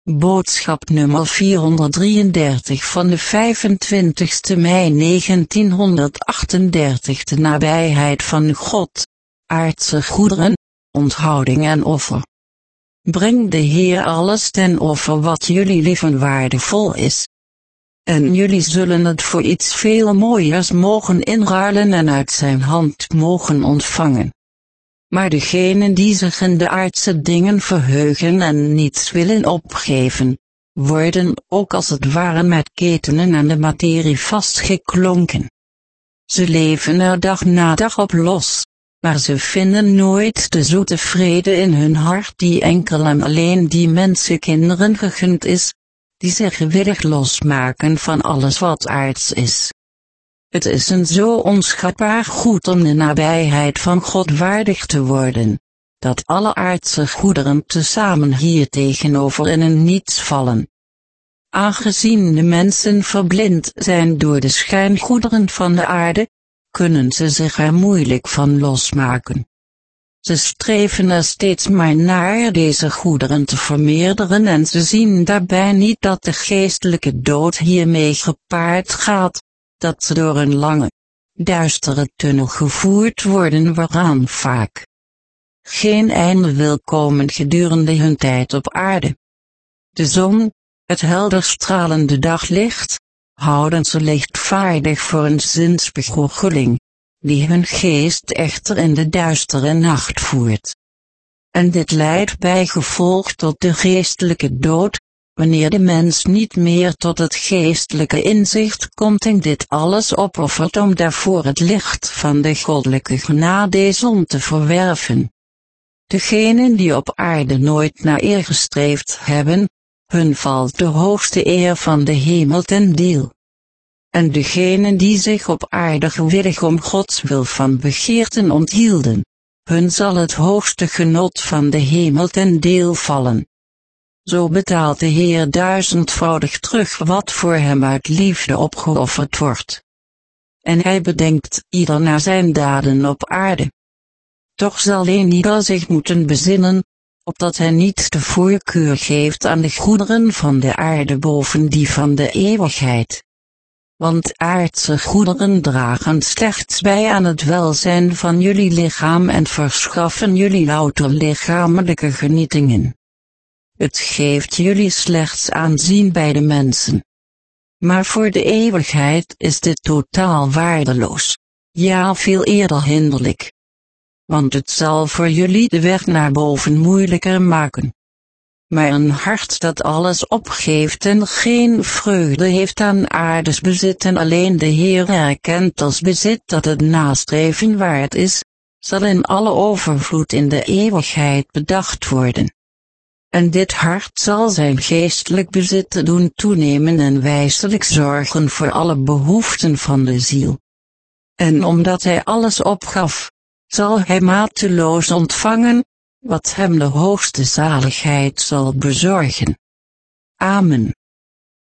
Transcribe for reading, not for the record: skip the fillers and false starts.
Boodschap nummer 433 van de 25 mei 1938. De nabijheid van God, aardse goederen, onthouding en offer. Breng de Heer alles ten offer wat jullie lief en waardevol is. En jullie zullen het voor iets veel mooiers mogen inruilen en uit zijn hand mogen ontvangen. Maar degenen die zich in de aardse dingen verheugen en niets willen opgeven, worden ook als het ware met ketenen aan de materie vastgeklonken. Ze leven er dag na dag op los, maar ze vinden nooit de zoete vrede in hun hart die enkel en alleen die mensenkinderen gegund is, die zich gewillig losmaken van alles wat aards is. Het is een zo onschatbaar goed om de nabijheid van God waardig te worden, dat alle aardse goederen tezamen hier tegenover in een niets vallen. Aangezien de mensen verblind zijn door de schijngoederen van de aarde, kunnen ze zich er moeilijk van losmaken. Ze streven er steeds maar naar deze goederen te vermeerderen en ze zien daarbij niet dat de geestelijke dood hiermee gepaard gaat, dat ze door een lange, duistere tunnel gevoerd worden waaraan vaak geen einde wil komen gedurende hun tijd op aarde. De zon, het helder stralende daglicht, houden ze lichtvaardig voor een zinsbegoocheling, die hun geest echter in de duistere nacht voert. En dit leidt bij gevolg tot de geestelijke dood, wanneer de mens niet meer tot het geestelijke inzicht komt en dit alles opoffert om daarvoor het licht van de goddelijke genadezon te verwerven. Degenen die op aarde nooit naar eer gestreefd hebben, hun valt de hoogste eer van de hemel ten deel. En degenen die zich op aarde gewillig om Gods wil van begeerten onthielden, hun zal het hoogste genot van de hemel ten deel vallen. Zo betaalt de Heer duizendvoudig terug wat voor hem uit liefde opgeofferd wordt. En hij bedenkt ieder naar zijn daden op aarde. Toch zal ieder zich moeten bezinnen, opdat hij niet de voorkeur geeft aan de goederen van de aarde boven die van de eeuwigheid. Want aardse goederen dragen slechts bij aan het welzijn van jullie lichaam en verschaffen jullie louter lichamelijke genietingen. Het geeft jullie slechts aanzien bij de mensen. Maar voor de eeuwigheid is dit totaal waardeloos, ja veel eerder hinderlijk. Want het zal voor jullie de weg naar boven moeilijker maken. Maar een hart dat alles opgeeft en geen vreugde heeft aan aardes bezit en alleen de Heer erkent als bezit dat het nastreven waard is, zal in alle overvloed in de eeuwigheid bedacht worden. En dit hart zal zijn geestelijk bezit doen toenemen en wijselijk zorgen voor alle behoeften van de ziel. En omdat hij alles opgaf, zal hij mateloos ontvangen, wat hem de hoogste zaligheid zal bezorgen. Amen.